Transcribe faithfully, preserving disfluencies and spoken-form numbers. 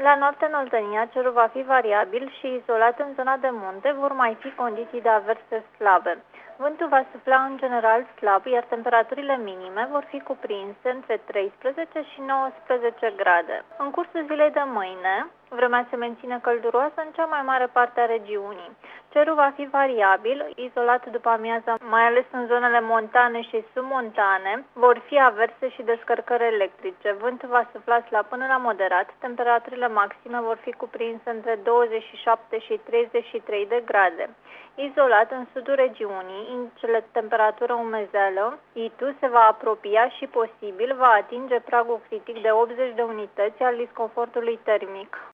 La noapte în Oltenia, cerul va fi variabil și izolat în zona de munte vor mai fi condiții de averse slabe. Vântul va sufla în general slab, iar temperaturile minime vor fi cuprinse între treisprezece și nouăsprezece grade. În cursul zilei de mâine, vremea se menține călduroasă în cea mai mare parte a regiunii. Cerul va fi variabil, izolat după amiaza, mai ales în zonele montane și submontane, vor fi averse și descărcări electrice. Vântul va sufla slab până la moderat, temperaturile maxime vor fi cuprinse între douăzeci și șapte și treizeci și trei de grade. Izolat în sudul regiunii, indicele temperatură umezeală, I T U, se va apropia și posibil va atinge pragul critic de optzeci de unități al disconfortului termic.